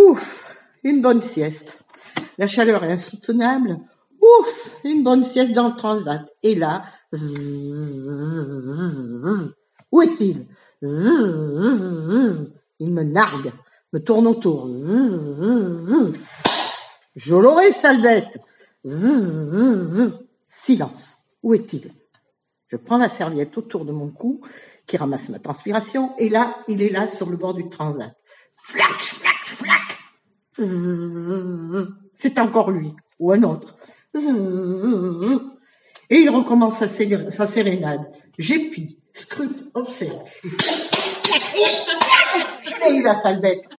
Ouf, une bonne sieste. La chaleur est insoutenable. Ouf, une bonne sieste dans le transat. Et là, où est-il? Il me nargue, me tourne autour. Je l'aurai, sale bête. Silence. Où est-il? Je prends la serviette autour de mon cou, qui ramasse ma transpiration, et là, il est là sur le bord du transat. Flac, flac, flac. C'est encore lui, ou un autre. Et il recommence sa sérénade. J'épie, scrute, observe. Je l'ai eu, la sale bête.